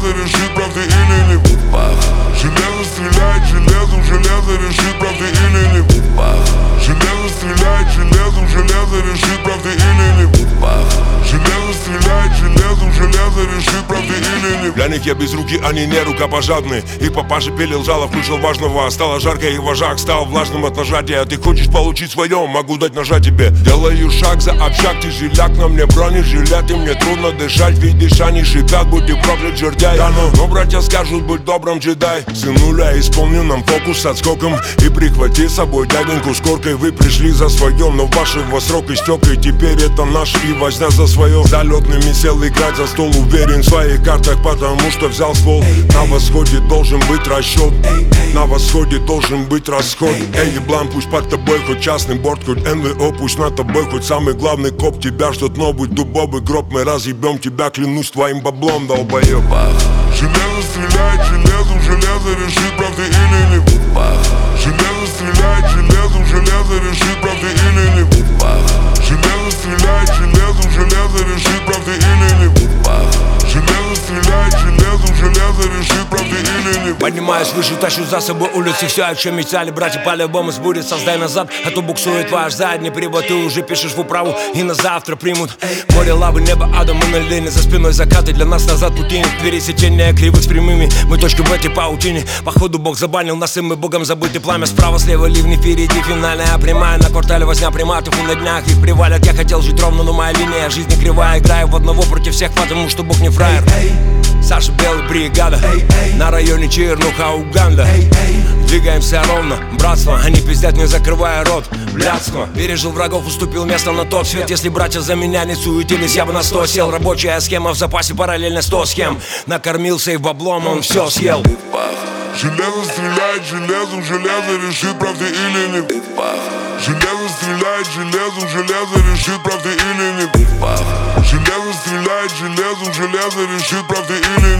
железо решит, правда или не. Железо стреляет железом, железо решит, правда или не. Железо стреляет железом, железо решит, правда или не. Железо стреляет железом, железо решит, правда или не. Для них я без руки, они не рукопожатны. Их папаша пилил жало, включил важного. Стало жарко и вожак стал влажным от нажатия. Ты хочешь получить свое, могу дать ножа тебе. Делаю шаг за общак, ты жиляк, на мне бронежилет. И мне трудно дышать, видишь, они шипят, будь ты проклят, жердяй. Да, но братья скажут, будь добрым, джедай. Сынуля, исполню нам фокус с отскоком. И прихвати с собой дяденьку с коркой. Вы пришли за своем, но вашего срок истек. И теперь это наш и возня за свое. Залетными сел играть за стол, уверен в своих картах, потому что взял ствол. На восходе должен быть расчет, на восходе должен быть расход. Эй, еблан, пусть под тобой хоть частный борт, хоть НВО, пусть на тобой хоть самый главный коп. Тебя ждет новый дубовый гроб, мы разъебем тебя, клянусь твоим баблом, долбоеб. Железо стреляет железом, железо решит, правда или не. Железо стреляет железом, железо решит, правда или не. Железо стреляет железом, железо решит, правда или не. Железо стреляет железом, железо решит, правда или не. Поднимаюсь выше, тащу за собой улицы. Все, о чем мечтали братья, по-любому сбудет. Создай назад, а то буксует ваш задний привод. Ты уже пишешь в управу и на завтра примут. Море лавы, небо, адом и на линии. За спиной закаты, для нас назад пути нет. Пересечение кривых с прямыми, мы точка в этой паутине. Походу Бог забанил нас, и мы Богом забыты. Пламя справа, слева ливни, впереди финальная прямая. На квартале возня приматов, и на днях их привалят. Я хотел жить ровно, но моя линия жизни кривая. Играю в одного против всех, потому что Бог не фраер. Саша, белая бригада, на районе Чернуха, Уганда. Двигаемся ровно, братство, они пиздят, не закрывая рот. Блядство, пережил врагов, уступил место на тот свет. Если братья за меня не суетились, я бы на 100 сел. Рабочая схема в запасе, параллельно 100 схем. Накормился и баблом, он все съел. Железо стреляет железом, железо решит, правда или не. Железо стреляет железом, железо решит, правда или не. Железо стреляет железом, железо решит, правда или не.